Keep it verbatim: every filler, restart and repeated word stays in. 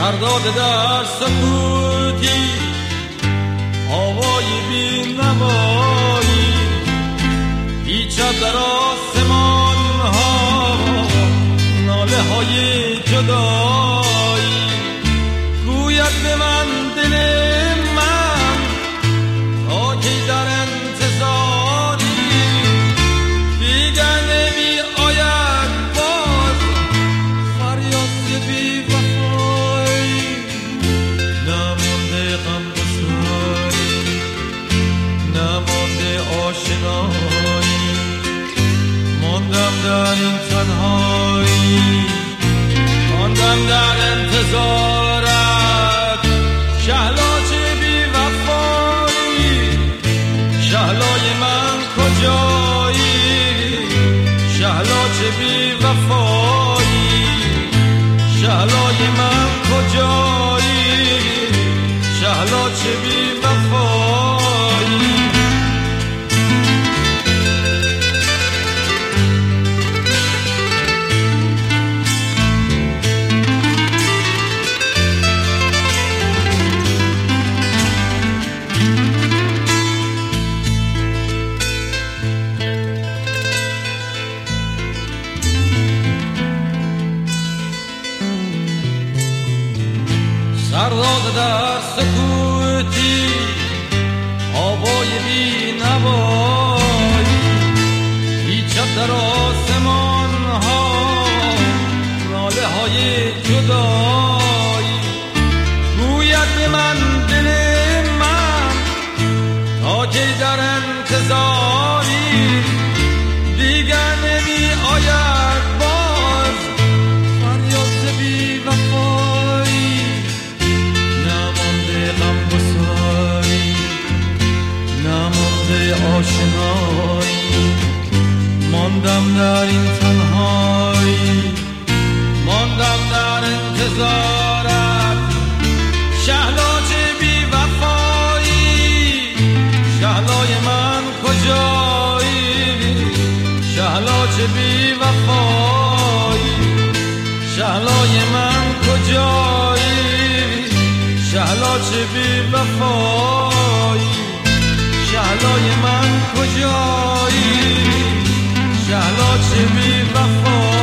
سرداد در سکوتی آوای بی نوایی پیچد در آسمان ها ناله های جدایی گوید به من دل من تا کی در انتظاری دیگر نمی آید باز فریاد بی وفایی نمانده غم گساری نمانده آشنایی ماندم در این تنهایی ماندم در انتظارت شهلا چه بی وفایی شهلای من کجایی شهلا چه بی وفایی شهلای من کجایی شهلا چه بی وفایی سرداد در سکوتی آوای بی نوایی پیچد در آسمان ها ناله های جدایی گوید به من دل من تا کی در انتظاری دیگر نمی آید باز فریاد بی وفایی آشنایی ماندم در این تنهایی ماندم در انتظارت شهلا چه بی وفایی شهلای من کجایی شهلا چه بی وفایی شهلای من کجایی شهلا چه بی وفایی شهلای من کجایی شهلا چه بی وفایی